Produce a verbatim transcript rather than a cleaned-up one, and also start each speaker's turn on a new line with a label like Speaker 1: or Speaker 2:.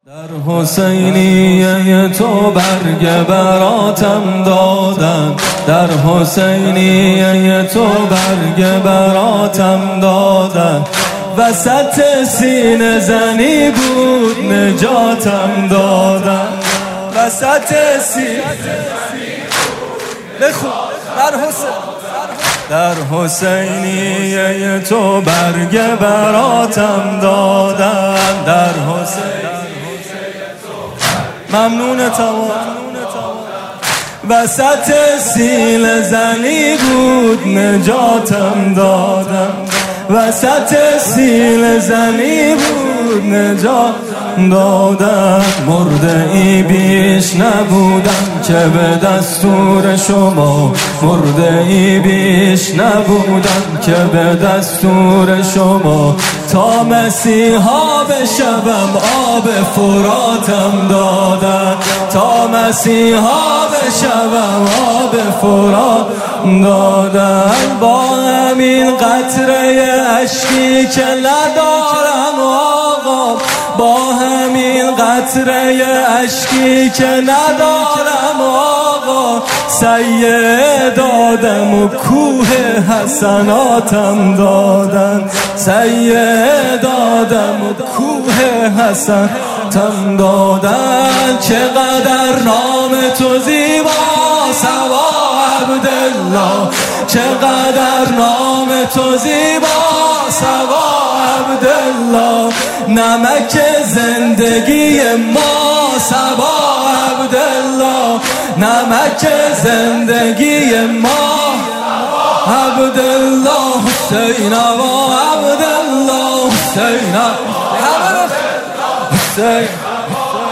Speaker 1: در حسینیه تو برگ براتم دادن، در حسینیه تو برگ براتم دادن، وسط سینه زنی بود نجاتم دادن، وسط سینه بخون در حسین در حسینیه تو برگ براتم دادن، در حسین ممنون تمام وسط سینه زنی بود نجاتم دادم، وسط سینه زنی بود نجات دادم. مرده ای بیش نبودم که به دستور شما، مرده ای بیش نبودم که به دستور شما، تا مسیحا بشوم آب فراتم دادن، تا مسیحا بشوم آب فرات دادن. با همین قطره اشکی که ندارم آقا، با همین قطره اشکی که ندارم آقا، سیه دادم و کوه حسناتم دادن، سیه دادم و کوه حسناتم دادن. چقدر نام تو زیبا سوا عبدالله، چقدر نام تو زیبا سوا عبدالله، نمک زندگی ما سوا عبدالله، نمک زندگی ما عبدالله. حسین و عبدالله، حسین حسین